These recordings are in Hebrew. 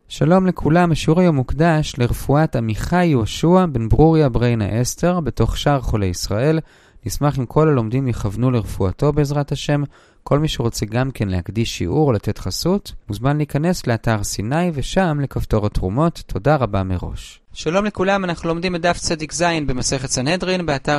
שלום לכולם, השיעור היום מוקדש לרפואת עמיחי יהושע בן ברוריה בריינה אסתר בתוך שאר חולי ישראל. נשמח אם כל הלומדים יכוונו לרפואתו בעזרת השם. כל מי שרוצה גם כן להקדיש שיעור או לתת חסות, מוזמן להיכנס לאתר סיני ושם לכפתור התרומות. תודה רבה מראש. שלום לכולם, אנחנו לומדים את דף צדיק זין במסכת סנהדרין באתר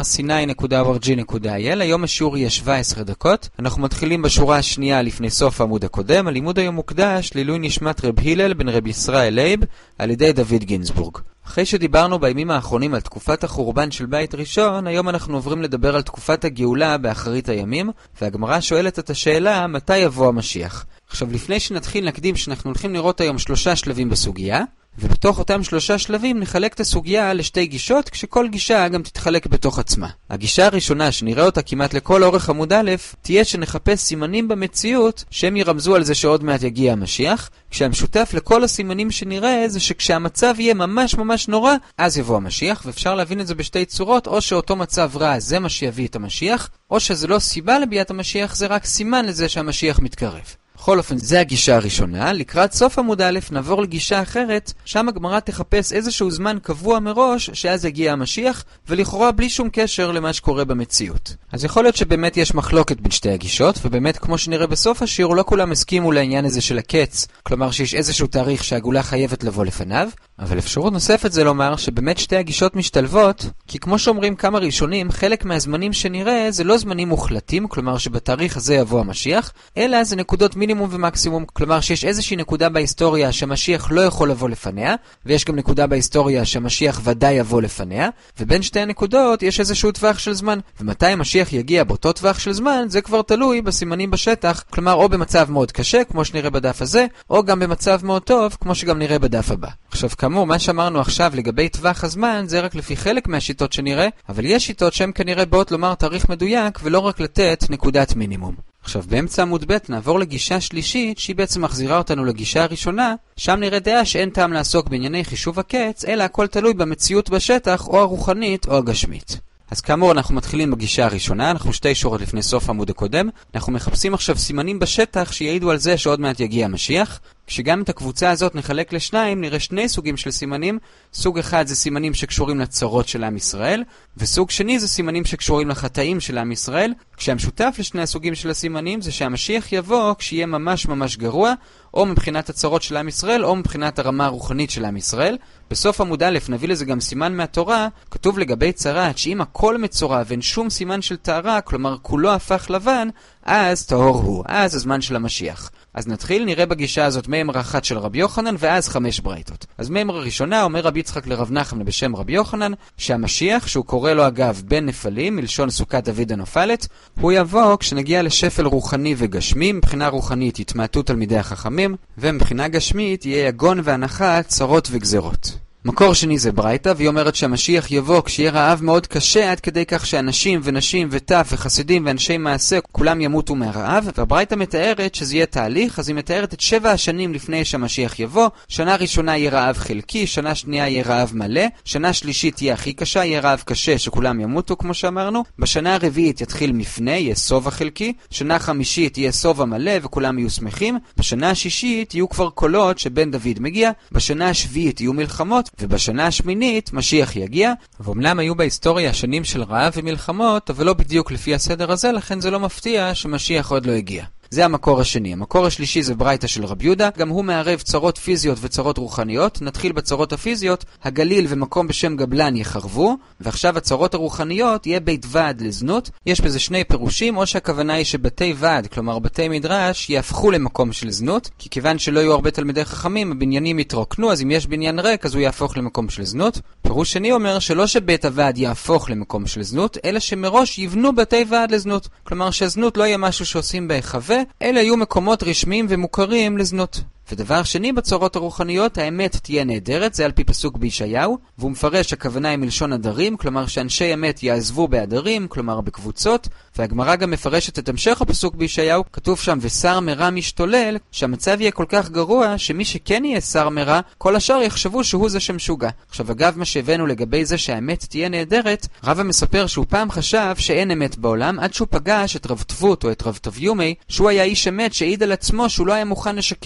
sini.org.il. היום השיעור יהיה 17 דקות. אנחנו מתחילים בשורה השנייה לפני סוף העמוד הקודם. הלימוד היום מוקדש לעילוי נשמת רב הלל בן רב ישראל לייב על ידי דוד גינזבורג. אחרי שדיברנו בימים האחרונים על תקופת החורבן של בית ראשון, היום אנחנו עוברים לדבר על תקופת הגאולה באחרית הימים, והגמרא שואלת את השאלה מתי יבוא המשיח. עכשיו לפני שנתחיל נקדים שאנחנו הולכים לראות היום 3 שלבים בסוגיה, ובתוך אותם 3 שלבים נחלק את הסוגיה לשתי גישות, כשכל גישה גם תתחלק בתוך עצמה. הגישה הראשונה שנראה אותה כמעט לכל אורך עמוד א' תהיה שנחפש סימנים במציאות שהם ירמזו על זה שעוד מעט יגיע המשיח, כשהמשותף לכל הסימנים שנראה זה שכשהמצב יהיה ממש ממש נורא אז יבוא המשיח, ואפשר להבין את זה בשתי צורות, או שאותו מצב רע זה מה שיביא את המשיח, או שזה לא סיבה לביאת המשיח, זה רק סימן לזה שהמשיח מתקרב. בכל אופן, זה הגישה הראשונה. לקראת סוף עמוד א' נעבור לגישה אחרת, שם הגמרא תחפש איזשהו זמן קבוע מראש שאז יגיע המשיח, ולכאורה בלי שום קשר למה שקורה במציאות. אז יכול להיות שבאמת יש מחלוקת בין שתי הגישות, ובאמת כמו שנראה בסוף השיעור לא כולם הסכימו לעניין הזה של הקץ, כלומר שיש איזשהו תאריך שהגאולה חייבת לבוא לפניו, אבל אפשרות נוספת זה לומר שבאמת שתי הגישות משתלבות, כי כמו שאומרים כמה ראשונים, חלק מהזמנים שנראה זה לא זמנים מוחלטים, כלומר שבתאריך הזה יבוא המשיח, אלא זה נקודות מינימום ומקסימום, כלומר שיש איזושהי נקודה בהיסטוריה שהמשיח לא יכול לבוא לפניה, ויש גם נקודה בהיסטוריה שהמשיח ודאי יבוא לפניה, ובין שתי הנקודות יש איזשהו טווח של זמן, ומתי המשיח יגיע באותו טווח של זמן זה כבר תלוי בסימנים בשטח, כלומר או במצב מאוד קשה כמו שנראה בדף הזה, או גם במצב מאוד טוב כמו שגם נראה בדף הבא. עכשיו כאמור, מה שאמרנו עכשיו לגבי טווח הזמן זה רק לפי חלק מהשיטות שנראה, אבל יש שיטות שהן כנראה באות לומר תאריך מדויק ולא רק לתת נקודת מינימום. עכשיו באמצע עמוד ב' נעבור לגישה שלישית שהיא בעצם מחזירה אותנו לגישה הראשונה, שם נראה דעה שאין טעם לעסוק בענייני חישוב הקץ, אלא הכל תלוי במציאות בשטח או הרוחנית או הגשמית. אז כאמור אנחנו מתחילים בגישה הראשונה, אנחנו 2 שורות לפני סוף העמוד הקודם, אנחנו מחפשים עכשיו סימנים בשטח שיעידו על זה שעוד מעט יגיע המשיח. כשגם את הקבוצה הזאת נחלק לשניים, נראה 2 סוגים של סימנים. סוג אחד זה סימנים שקשורים לצרות של עם ישראל, וסוג שני זה סימנים שקשורים לחטאים של עם ישראל, כשהמשותף לשני הסוגים של הסימנים זה שהמשיח יבוא כשיהיה ממש ממש גרוע, או מבחינת הצרות של עם ישראל, או מבחינת הרמה הרוחנית של עם ישראל. בסוף עמוד א' נביא לזה גם סימן מהתורה, כתוב לגבי צרת שאם הכל מצורע ואין שום סימן של טהרה, כלומר כולו הפך לבן, אז טהור הוא, אז הזמן של המשיח. אז נתחיל, נראה בגישה הזאת מימרה אחת של רבי יוחנן ואז 5 ברייתות. אז מימרה ראשונה אומר רבי יצחק לרב נחמן בשם רבי יוחנן, שהמשיח, שהוא קורא לו אגב בן נפלים, מלשון סוכת דוד הנופלת, הוא יבוא כשנגיע לשפל רוחני וגשמי. מבחינה רוחנית יתמעטו תלמידי החכמים, ומבחינה גשמית יהיה יגון והנחה, צרות וגזרות. מקור שני זה ברייתא, והיא אומרת שהמשיח יבוא כשיהיה רעב מאוד קשה, עד כדי כך שאנשים ונשים וטף וחסידים ואנשי מעשה כולם ימותו מהרעב. והברייתא מתארת שזה יהיה תהליך, אז היא מתארת את 7 השנים לפני שהמשיח יבוא. שנה ראשונה יהיה רעב חלקי, שנה שנייה יהיה רעב מלא, שנה שלישית תהיה הכי קשה, יהיה רעב קשה שכולם ימותו כמו שאמרנו, בשנה הרביעית יתחיל מפנה, יהיה סובה חלקי, שנה חמישית יהיה סובה מלא וכולם יהיו שמחים, בשנה השישית יהיו כבר קולות שבן דוד מגיע, בשנה השביעית יהיו מלחמות, ובשנה השמינית משיח יגיע. ואומנם היו בהיסטוריה שנים של רעב ומלחמות, אבל לא בדיוק לפי הסדר הזה, לכן זה לא מפתיע שמשיח עוד לא הגיע. זה המקור השני. המקור השלישי זה ברייתא של רבי יהודה, גם הוא מערב צרות פיזיות וצרות רוחניות. נתחיל בצרות הפיזיות, הגליל ומקום בשם גבלן יחרבו, ועכשיו הצרות הרוחניות יהיה בית ועד לזנות. יש בזה 2 פירושים, או שהכוונה היא שבתי ועד, כלומר בתי מדרש, יהפכו למקום של זנות, כי כיוון שלא יהיו הרבה תלמידי חכמים, הבניינים יתרוקנו, אז אם יש בניין ריק אז הוא יהפוך למקום של זנות. פירוש שני אומר שלא שבית הוועד יהפוך למקום של זנות, אלא שמראש יבנו בתי ועד לזנות, כלומר שהזנות לא יהיה משהו שעושים בהיחווה, אלה יהיו מקומות רשמיים ומוכרים לזנות. ודבר שני בצורות הרוחניות, האמת תהיה נהדרת, זה על פי פסוק בישעיהו, והוא מפרש הכוונה היא מלשון הדרים, כלומר שאנשי אמת יעזבו בהדרים, כלומר בקבוצות, והגמרא גם מפרשת את המשך הפסוק בישעיהו, כתוב שם ושר מרע משתולל, שהמצב יהיה כל כך גרוע שמי שכן יהיה שר מרע, כל השאר יחשבו שהוא זה שמשוגע. עכשיו אגב מה שהבאנו לגבי זה שהאמת תהיה נהדרת, רבא מספר שהוא פעם חשב שאין אמת בעולם, עד שהוא פגש את רב טבות או את רב טביומי, שהוא היה איש אמת שהעיד על עצמו שהוא לא היה מוכן לשקר בעד שום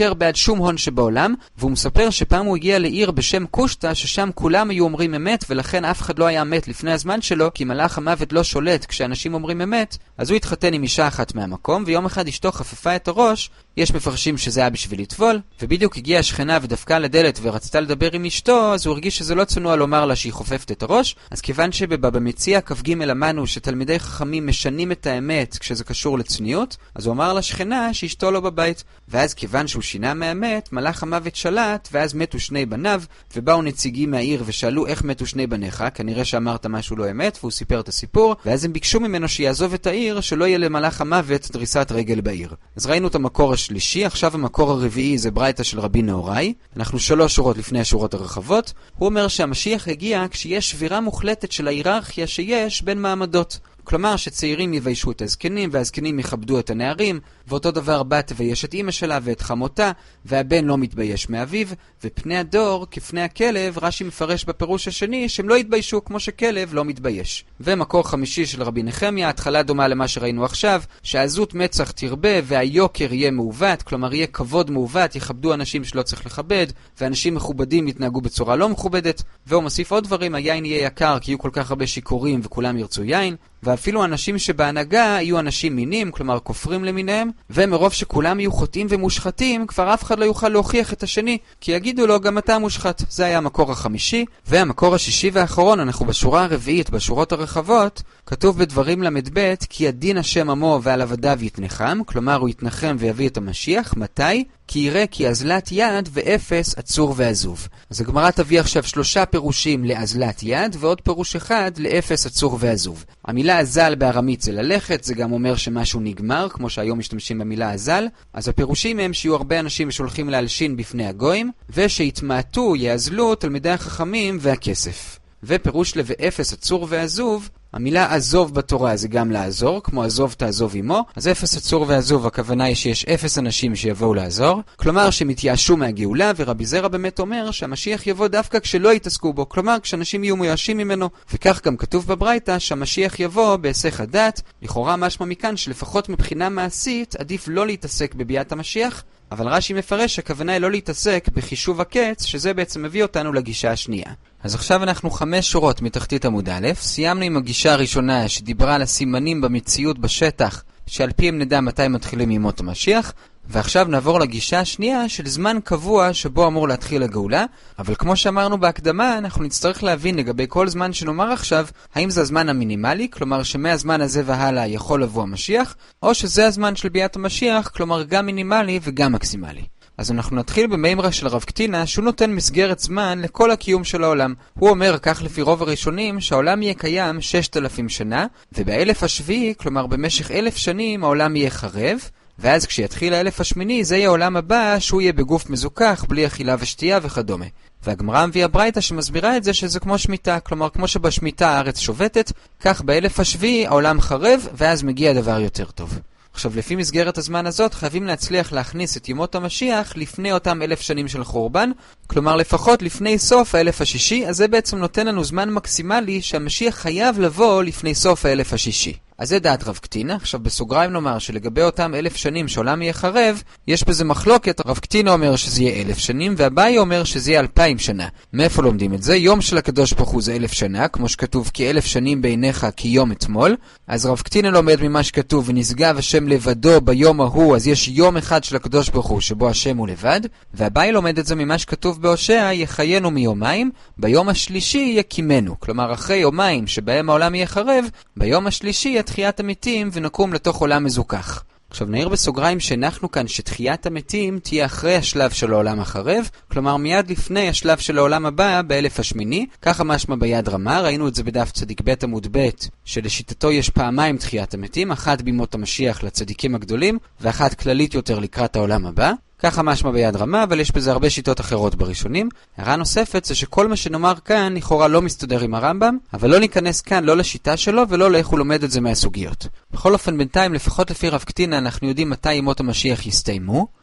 שום הון שבעולם, והוא מספר שפעם הוא הגיע לעיר בשם קושטה, ששם כולם היו אומרים אמת, ולכן אף אחד לא היה מת לפני הזמן שלו, כי מלאך המוות לא שולט כשאנשים אומרים אמת. אז הוא התחתן עם אישה אחת מהמקום, ויום אחד אשתו חפפה את הראש. יש מפרשים שזה היה בשביל לטבול, ובדיוק הגיעה השכנה ודפקה לדלת ורצתה לדבר עם אשתו, אז הוא הרגיש שזה לא צנוע לומר לה שהיא חופפת את הראש. אז כיוון שבמציע כ"ג למדנו שתלמידי חכמים משנים את האמת כשזה קשור לצניעות, אז הוא אמר לשכנה שאשתו לא בבית. ואז כיוון שהוא שינה מהאמת, מלאך המוות שלט, ואז מתו שני בניו, ובאו נציגים מהעיר ושאלו איך מתו שני בניך, כנראה שאמרת משהו לא אמת, והוא סיפר את הסיפור, ואז הם ביקשו ממנו שיעזוב את העיר, שלא יהיה למלאך המוות דריסת רגל בעיר. אז ראינו את המקור השלישי, עכשיו המקור הרביעי זה ברייתא של רבי נהוראי. אנחנו 3 שורות לפני השורות הרחבות. הוא אומר שהמשיח הגיע כשיש שבירה מוחלטת של ההיררכיה שיש בין מעמדות. כלומר שצעירים יביישו את הזקנים, והזקנים יכבדו את הנערים, ואותו דבר בת תבייש את אמא שלה ואת חמותה, והבן לא מתבייש מאביו, ופני הדור כפני הכלב. רש"י מפרש בפירוש השני שהם לא יתביישו כמו שכלב לא מתבייש. ומקור חמישי של רבי נחמיה, התחלה דומה למה שראינו עכשיו, שהעזות מצח תרבה והיוקר יהיה מעוות, כלומר יהיה כבוד מעוות, יכבדו אנשים שלא צריך לכבד, ואנשים מכובדים יתנהגו בצורה לא מכובדת. והוא מוסיף עוד דברים, היין יהיה יקר כי יהיו כל כך הרבה שיקורים וכולם ירצו יין, ואפילו אנשים שבהנהגה יהיו אנשים מינים, כלומר כופרים למיניהם, ומרוב שכולם יהיו חוטאים ומושחתים, כבר אף אחד לא יוכל להוכיח את השני, כי יגידו לו גם אתה מושחת. זה היה המקור החמישי. והמקור השישי והאחרון, אנחנו בשורה הרביעית, בשורות הרחבות, כתוב בדברים למד ב' כי הדין השם עמו ועל עבדיו יתנחם, כלומר הוא יתנחם ויביא את המשיח. מתי? כי יראה כי אזלת יד ואפס עצור ועזוב. אז הגמרא תביא עכשיו 3 פירושים לאזלת יד, ועוד פירוש אחד לאפס עצור ועזוב. המילה אזל בארמית זה ללכת, זה גם אומר שמשהו נגמר, כמו שהיום משתמשים במילה אזל. אז הפירושים הם שיהיו הרבה אנשים שולחים להלשין בפני הגויים, ושיתמעטו, יאזלו תלמידי החכמים והכסף. ופירוש ואפס עצור ועזוב, המילה עזוב בתורה זה גם לעזור, כמו עזוב תעזוב עמו. אז אפס עצור ועזוב, הכוונה היא שיש 0 אנשים שיבואו לעזור, כלומר שמתייאשו מהגאולה, ורבי זרע באמת אומר שהמשיח יבוא דווקא כשלא יתעסקו בו, כלומר כשאנשים יהיו מייאשים ממנו. וכך גם כתוב בברייתא שהמשיח יבוא בהיסח הדעת. לכאורה משמע מכאן שלפחות מבחינה מעשית עדיף לא להתעסק בביאת המשיח, אבל רש"י מפרש הכוונה היא לא להתעסק בחישוב הקץ, שזה בעצם מביא אותנו לגישה השנייה. אז עכשיו אנחנו 5 שורות מתחתית עמוד א', סיימנו עם הגישה הראשונה שדיברה על הסימנים במציאות בשטח, שעל פיהם נדע מתי מתחילים ימות המשיח, ועכשיו נעבור לגישה השנייה של זמן קבוע שבו אמור להתחיל הגאולה. אבל כמו שאמרנו בהקדמה, אנחנו נצטרך להבין לגבי כל זמן שנאמר עכשיו, האם זה הזמן המינימלי, כלומר שמהזמן הזה והלאה יכול לבוא המשיח, או שזה הזמן של ביאת המשיח, כלומר גם מינימלי וגם מקסימלי. אז אנחנו נתחיל במימרה של הרב קטינה, שהוא נותן מסגרת זמן לכל הקיום של העולם. הוא אומר, כך לפי רוב הראשונים, שהעולם יהיה קיים 6,000 שנה, ובאלף השביעי, כלומר במשך 1,000 שנים, העולם יהיה חרב, ואז כשיתחיל האלף השמיני, זה יהיה העולם הבא, שהוא יהיה בגוף מזוכח, בלי אכילה ושתייה וכדומה. והגמרא מביאה ברייתא שמסבירה את זה שזה כמו שמיטה, כלומר כמו שבשמיטה הארץ שובתת, כך באלף השביעי העולם חרב, ואז מגיע דבר יותר טוב. עכשיו, לפי מסגרת הזמן הזאת, חייבים להצליח להכניס את ימות המשיח לפני אותם 1,000 שנים של חורבן, כלומר לפחות לפני סוף האלף השישי, אז זה בעצם נותן לנו זמן מקסימלי שהמשיח חייב לבוא לפני סוף האלף השישי. אז זה דעת רב קטינה. עכשיו בסוגריים נאמר שלגבי אותם 1,000 שנים שעולם יהיה חרב, יש בזה מחלוקת. רב קטינה אומר שזה יהיה 1,000 שנים, והבאי אומר שזה יהיה 2,000 שנה. מאיפה לומדים את זה? יום של הקדוש ברוך הוא זה 1,000 שנה, כמו שכתוב כי 1,000 שנים בעיניך כי יום אתמול. אז רב קטינה לומד ממה שכתוב ונשגב השם לבדו ביום ההוא, אז יש יום אחד של הקדוש ברוך הוא שבו השם הוא לבד. והבאי לומד את זה ממה שכתוב בהושע, יחיינו מיומיים, ביום השלישי יקימנו. כלומר אחרי יומיים שבהם העולם יהיה חרב, ביום השלישי תחיית המתים ונקום לתוך עולם מזוכח. עכשיו נעיר בסוגריים שאנחנו כאן שתחיית המתים תהיה אחרי השלב של העולם החרב, כלומר מיד לפני השלב של העולם הבא באלף השמיני. ככה משמע ביד רמה, ראינו את זה בדף צדיק ב' עמוד ב', שלשיטתו יש פעמיים תחיית המתים, אחת בימות המשיח לצדיקים הגדולים, ואחת כללית יותר לקראת העולם הבא. ככה משמע ביד רמה, אבל יש בזה הרבה שיטות אחרות בראשונים. הערה נוספת זה שכל מה שנאמר כאן לכאורה לא מסתדר עם הרמב"ם, אבל לא ניכנס כאן לא לשיטה שלו ולא לאיך הוא לומד את זה מהסוגיות. בכל אופן בינתיים, לפחות לפי רב קטינה, אנחנו יודעים מתי ימות המשיח יסתיימו.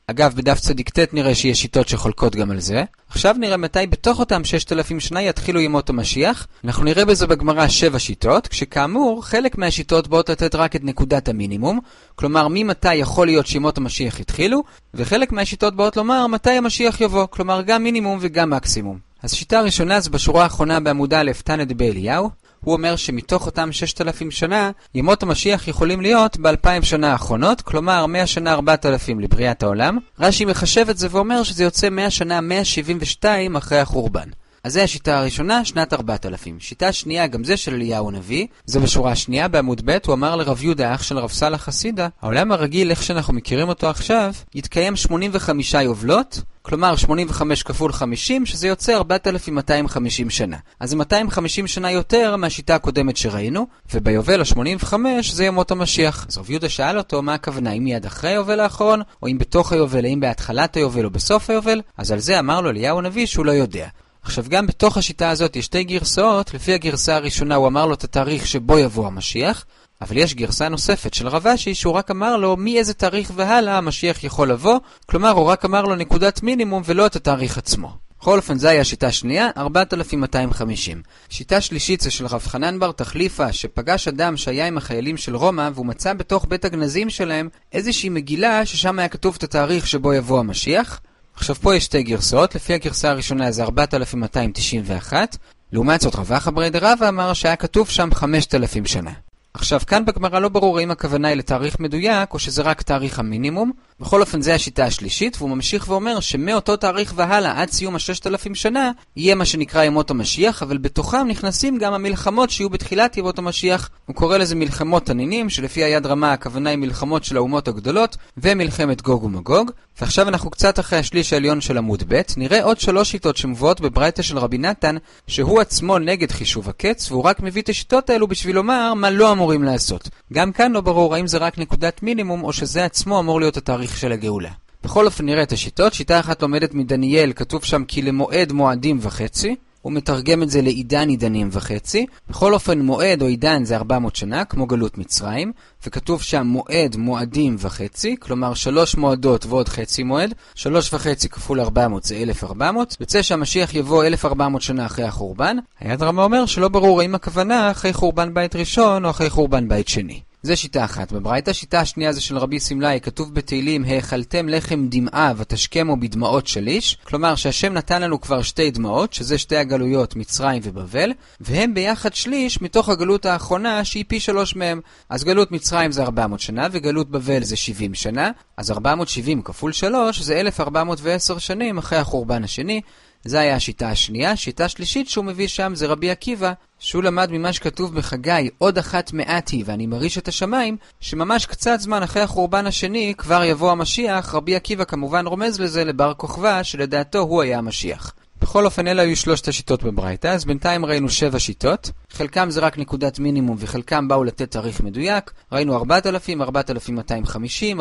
אגב, בדף צדיק ט' נראה שיש שיטות שחולקות גם על זה. עכשיו נראה מתי בתוך אותם 6,000 שנה יתחילו ימות המשיח. אנחנו נראה בזה בגמרא 7 שיטות, כשכאמור חלק מהשיטות באות לתת רק את נקודת המינימום, כלומר ממתי יכול להיות שימות המשיח יתחילו, וחלק מהשיטות באות לומר מתי המשיח יבוא, כלומר גם מינימום וגם מקסימום. אז שיטה הראשונה זה בשורה האחרונה בעמוד א' תנא דבאליהו. הוא אומר שמתוך אותם 6,000 שנה, ימות המשיח יכולים להיות ב-2000 שנה האחרונות, כלומר 100 שנה 4,000 לבריאת העולם. רש"י מחשב את זה ואומר שזה יוצא 100 שנה 172 אחרי החורבן. אז זה השיטה הראשונה, שנת 4,000. שיטה שנייה, גם זה של אליהו הנביא, זה בשורה השנייה בעמוד ב', הוא אמר לרב יהודה, אח של רב סלח חסידה, העולם הרגיל, איך שאנחנו מכירים אותו עכשיו, יתקיים 85 יובלות, כלומר 85 כפול 50, שזה יוצא 4,250 שנה. אז זה 250 שנה יותר מהשיטה הקודמת שראינו, וביובל ה-85 זה ימות המשיח. אז רב יהודה שאל אותו מה הכוונה, אם מיד אחרי היובל האחרון, או אם בתוך היובל, האם בהתחלת היובל או בסוף היובל, אז על זה אמר לו אליהו הנביא שהוא לא יודע. עכשיו גם בתוך השיטה הזאת יש שתי גרסאות, לפי הגרסה הראשונה הוא אמר לו את התאריך שבו יבוא המשיח, אבל יש גרסה נוספת של רב אשי שהוא רק אמר לו מאיזה תאריך והלאה המשיח יכול לבוא, כלומר הוא רק אמר לו נקודת מינימום ולא את התאריך עצמו. בכל אופן זה היה שיטה שנייה, 4,250. שיטה שלישית זה של רב חנן בר תחליפה, שפגש אדם שהיה עם החיילים של רומא, והוא מצא בתוך בית הגנזים שלהם איזושהי מגילה ששם היה כתוב את התאריך שבו יבוא המשיח. עכשיו פה יש שתי גרסאות, לפי הגרסה הראשונה זה 4,291, לעומת זאת רב אחא ברי דרבא אמר שהיה כתוב שם 5,000 שנה. עכשיו כאן בגמרא לא ברור אם הכוונה היא לתאריך מדויק או שזה רק תאריך המינימום. בכל אופן זה השיטה השלישית, והוא ממשיך ואומר שמאותו תאריך והלאה עד סיום 6,000 שנה יהיה מה שנקרא ימות המשיח, אבל בתוכם נכנסים גם המלחמות שיהיו בתחילת ימות המשיח. הוא קורא לזה מלחמות תנינים, שלפי היד רמה הכוונה היא מלחמות של האומות הגדולות ומלחמת גוג ומגוג. ועכשיו אנחנו קצת אחרי השליש העליון של עמוד ב', נראה עוד 3 שיטות שמובאות בברייתא של רבי נתן, שהוא עצמו נגד חישוב הקץ, והוא רק מביא את השיטות האלו בשביל לומר מה לא אמורים לעשות. גם כאן לא ברור האם זה רק נקודת מינימום או שזה עצמו אמור להיות התאריך של הגאולה. בכל אופן נראה את השיטות. שיטה אחת לומדת מדניאל, כתוב שם כי למועד מועדים וחצי, הוא מתרגם את זה לעידן עידנים וחצי. בכל אופן מועד או עידן זה 400 שנה כמו גלות מצרים, וכתוב שם מועד מועדים וחצי, כלומר 3 מועדות ועוד חצי מועד, 3.5 כפול 400 זה 1,400, יוצא שהמשיח יבוא 1,400 שנה אחרי החורבן. היד רמה אומר שלא ברור האם הכוונה אחרי חורבן בית ראשון או אחרי חורבן בית שני. זה שיטה אחת בברייתא. שיטה השנייה זה של רבי סמלאי, כתוב בתהילים האכלתם לחם דמעה ותשכמו בדמעות שליש, כלומר שהשם נתן לנו כבר 2 דמעות, שזה 2 הגלויות מצרים ובבל, והם ביחד שליש מתוך הגלות האחרונה שהיא פי 3 מהם. אז גלות מצרים זה 400 שנה וגלות בבל זה 70 שנה, אז 470 כפול 3 זה 1,410 שנים אחרי החורבן השני. זה היה השיטה השנייה. שיטה שלישית שהוא מביא שם זה רבי עקיבא, שהוא למד ממה שכתוב בחגי, עוד אחת מעט היא ואני מריש את השמיים, שממש קצת זמן אחרי החורבן השני כבר יבוא המשיח. רבי עקיבא כמובן רומז לזה לבר כוכבא שלדעתו הוא היה המשיח. בכל אופן אלה היו 3 השיטות בברייתא, אז בינתיים ראינו 7 שיטות, חלקם זה רק נקודת מינימום וחלקם באו לתת תאריך מדויק. ראינו 4,000, 4,250,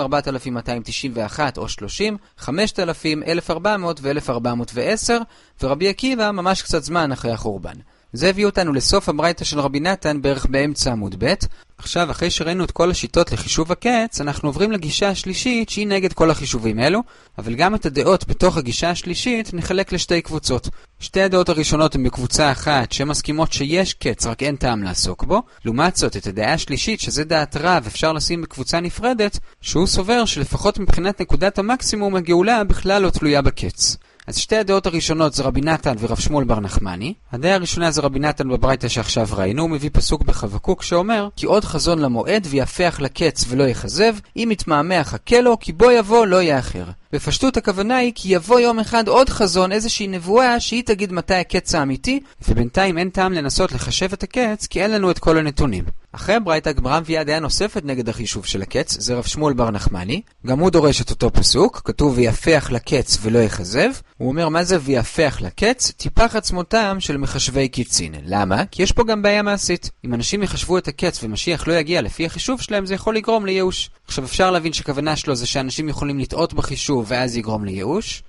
4,291 או 30, 5,000, 1,400 ו-1,410, ורבי עקיבא ממש קצת זמן אחרי החורבן. זה הביא אותנו לסוף הברייתא של רבי נתן בערך באמצע עמוד ב'. עכשיו אחרי שראינו את כל השיטות לחישוב הקץ, אנחנו עוברים לגישה השלישית שהיא נגד כל החישובים אלו, אבל גם את הדעות בתוך הגישה השלישית נחלק לשתי קבוצות. 2 הדעות הראשונות הן בקבוצה אחת שמסכימות שיש קץ רק אין טעם לעסוק בו, לעומת זאת את הדעה השלישית שזה דעת רב אפשר לשים בקבוצה נפרדת, שהוא סובר שלפחות מבחינת נקודת המקסימום הגאולה בכלל לא תלויה בקץ. אז 2 הדעות הראשונות זה רבי נתן ורב שמואל בר נחמני. הדעה הראשונה זה רבי נתן בברייתא שעכשיו ראינו, הוא מביא פסוק בחבקוק שאומר כי עוד חזון למועד ויפח לקץ ולא יחזב, אם יתמהמה חכה לו כי בו יבוא לא יאחר. בפשטות הכוונה היא כי יבוא יום אחד עוד חזון, איזושהי נבואה שהיא תגיד מתי הקץ האמיתי, ובינתיים אין טעם לנסות לחשב את הקץ כי אין לנו את כל הנתונים. אחרי הברייתא הגמרא מביאה דעה נוספת נגד החישוב של הקץ, זה רב שמואל בר נחמני, גם הוא דורש את אותו פסוק, כתוב ויפח לקץ ולא יחזב. הוא אומר מה זה ויפח לקץ? טיפח עצמותם של מחשבי קיצין. למה? כי יש פה גם בעיה מעשית. אם אנשים יחשבו את הקץ ומשיח לא יגיע לפי החישוב שלהם זה יכול לגרום לייאוש. עכשיו אפשר להבין שכוונה שלו זה שאנשים יכולים לטעות בחישוב ואז יגרום לייאוש,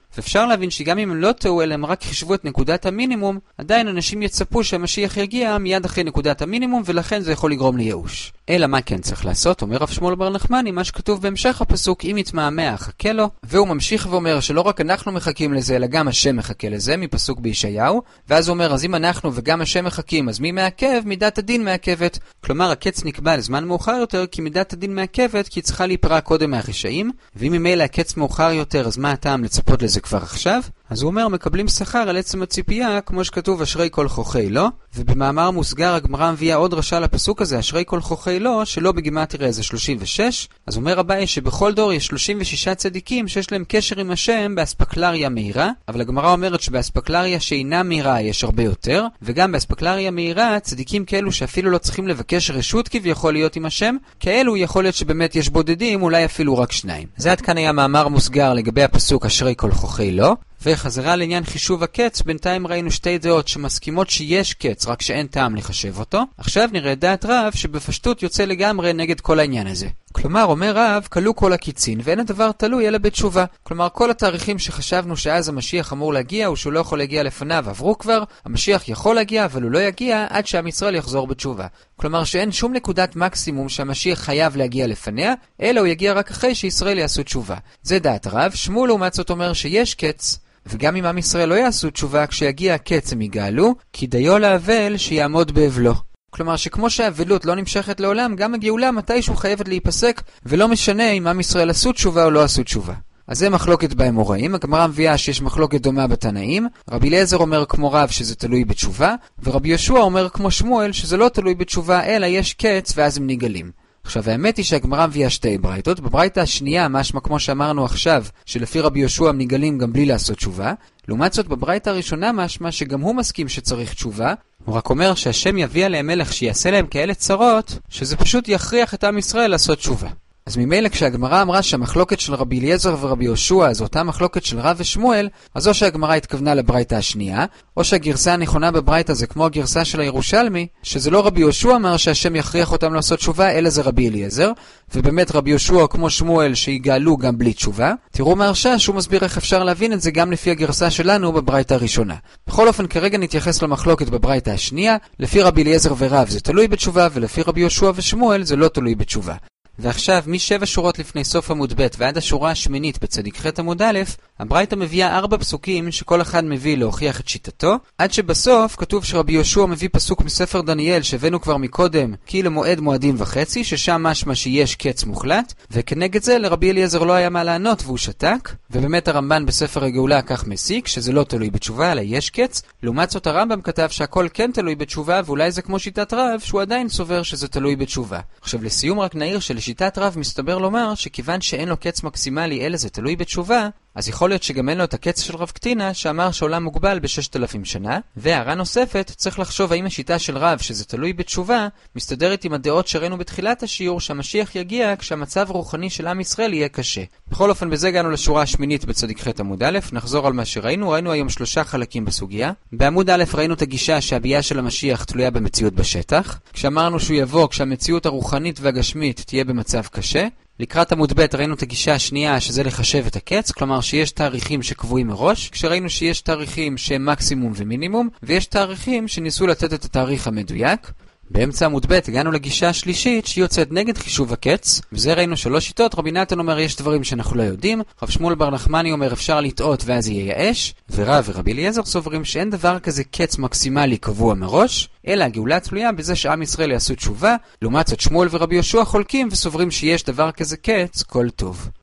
ואפשר להבין שגם אם הם לא טעו אלא הם רק חישבו את נקודת המינימום, עדיין אנשים יצפו שהמשיח יגיע מיד אחרי נקודת המינימום, ולכן זה יכול לגרום לייאוש. אלא מה כן צריך לעשות? אומר רב שמואל בר נחמני, מה שכתוב בהמשך הפסוק, אם יתמהמה חכה לו, והוא ממשיך ואומר שלא רק אנחנו מחכים לזה, אלא גם השם מחכה לזה, מפסוק בישעיהו, ואז הוא אומר, אז אם אנחנו וגם השם מחכים, אז מי מעכב? מידת הדין מעכבת. כלומר, הקץ נקבע לזמן מאוחר יותר, כי מידת הדין מעכבת, כי היא צריכה להיפרע קודם מהרשעים, ואם ממילא הקץ מאוחר יותר, אז מה הטעם לצפות לזה כבר עכשיו? אז הוא אומר, מקבלים שכר על עצם הציפייה, כמו שכתוב אשרי כל חוכי לו, ובמאמר מוסגר הגמרא מביאה עוד רשע לפסוק הזה, אשרי כל חוכי לו, שלא בגימטריה זה 36. אז אומר אביי שבכל דור יש 36 צדיקים שיש להם קשר עם השם באספקלריה מהירה, אבל הגמרא אומרת שבאספקלריה שאינה מהירה יש הרבה יותר, וגם באספקלריה מהירה צדיקים כאלו שאפילו לא צריכים לבקש רשות כביכול להיות עם השם, כאלו יכול להיות שבאמת יש בודדים, אולי אפילו רק 2. זה עד כאן היה מאמר מוסגר לגבי הפסוק אשרי כל חוכי לו. וחזרה לעניין חישוב הקץ, בינתיים ראינו שתי דעות שמסכימות שיש קץ, רק שאין טעם לחשב אותו. עכשיו נראה דעת רב שבפשטות יוצא לגמרי נגד כל העניין הזה. כלומר, אומר רב, כלו כל הקיצין, ואין הדבר תלוי אלא בתשובה. כלומר, כל התאריכים שחשבנו שאז המשיח אמור להגיע, או שהוא לא יכול להגיע לפניו, עברו כבר, המשיח יכול להגיע, אבל הוא לא יגיע עד שעם ישראל יחזור בתשובה. כלומר, שאין שום נקודת מקסימום שהמשיח חייב להגיע לפניה, אלא הוא יגיע רק אחרי שישראל יעשו תשובה. זה דעת רב. שמואל לעומת זאת אומר שיש קץ. וגם אם עם ישראל לא יעשו תשובה, כשיגיע הקץ הם יגאלו, כי דיו לאבל שיעמוד באבלו. כלומר שכמו שהאבלות לא נמשכת לעולם, גם הגאולה מתישהו חייבת להיפסק, ולא משנה אם עם ישראל עשו תשובה או לא עשו תשובה. אז זה מחלוקת באמוראים. הגמרא מביאה שיש מחלוקת דומה בתנאים. רבי אליעזר אומר כמו רב שזה תלוי בתשובה, ורבי יהושע אומר כמו שמואל שזה לא תלוי בתשובה, אלא יש קץ ואז הם נגלים. עכשיו האמת היא שהגמרא מביאה שתי ברייתות. בברייתה השנייה משמע כמו שאמרנו עכשיו, שלפי רבי יהושע הם נגלים גם בלי לעשות תשובה. לעומת זאת בברייתה הראשונה משמע שגם הוא מסכים שצריך תשובה. הוא רק אומר שהשם יביא עליהם מלך שיעשה להם כאלה צרות, שזה פשוט יכריח את עם ישראל לעשות תשובה. אז ממילא כשהגמרא אמרה שהמחלוקת של רבי אליעזר ורבי יהושע זו אותה מחלוקת של רב ושמואל, אז או שהגמרא התכוונה לברייתה השנייה, או שהגרסה הנכונה בברייתה זה כמו הגרסה של הירושלמי, שזה לא רבי יהושע אמר שהשם יכריח אותם לעשות תשובה, אלא זה רבי אליעזר, ובאמת רבי יהושע כמו שמואל שיגאלו גם בלי תשובה. תראו מהרשע שהוא מסביר איך אפשר להבין את זה גם לפי הגרסה שלנו בברייתה הראשונה. בכל אופן כרגע נתייחס למחלוקת בברייתה השנייה. לפי רבי אליעזר ורב זה תלוי בתשובה, ולפי רבי יהושע ושמואל זה לא תלוי בתשובה. ועכשיו, מ7 שורות לפני סוף עמוד ב' ועד השורה השמינית בצדיק ח' עמוד א', הברייתא מביאה 4 פסוקים שכל אחד מביא להוכיח את שיטתו, עד שבסוף כתוב שרבי יהושע מביא פסוק מספר דניאל שהבאנו כבר מקודם, כי למועד מועדים וחצי, ששם משמע שיש קץ מוחלט, וכנגד זה לרבי אליעזר לא היה מה לענות והוא שתק, ובאמת הרמב"ן בספר הגאולה כך מסיק שזה לא תלוי בתשובה אלא יש קץ. לעומת זאת הרמב"ם כתב שהכל כן תלוי בתשובה, ואולי זה כמו שיטת רב שהוא עדיין סובר שזה תלוי בתשובה. עכשיו לסיום רק נעיר שלשיטת רב מסתבר לומר שכיוון שאין לו קץ מקסימלי אלא זה תלוי בתשובה, אז יכול להיות שגם אין לו את הקץ של רב קטינה שאמר שעולם מוגבל ב6,000 שנה. והערה נוספת, צריך לחשוב האם השיטה של רב שזה תלוי בתשובה מסתדרת עם הדעות שראינו בתחילת השיעור שהמשיח יגיע כשהמצב הרוחני של עם ישראל יהיה קשה. בכל אופן בזה הגענו לשורה השמינית בצדיק ח' עמוד א'. נחזור על מה שראינו. ראינו היום 3 חלקים בסוגיה. בעמוד א' ראינו את הגישה שהביאה של המשיח תלויה במציאות בשטח, כשאמרנו שהוא יבוא כשהמציאות הרוחנית והגשמית תהיה במצב קשה. לקראת עמוד ב' ראינו את הגישה השנייה שזה לחשב את הקץ, כלומר שיש תאריכים שקבועים מראש, כשראינו שיש תאריכים שהם מקסימום ומינימום, ויש תאריכים שניסו לתת את התאריך המדויק. באמצע עמוד ב' הגענו לגישה השלישית שהיא יוצאת נגד חישוב הקץ, וזה ראינו 3 שיטות. רבי נתן אומר יש דברים שאנחנו לא יודעים, רב שמואל בר נחמני אומר אפשר לטעות ואז יהיה יאש, ורב ורבי אליעזר סוברים שאין דבר כזה קץ מקסימלי קבוע מראש, אלא הגאולה תלויה בזה שעם ישראל יעשו תשובה. לעומת זאת שמואל ורבי יהושע חולקים וסוברים שיש דבר כזה קץ כל טוב.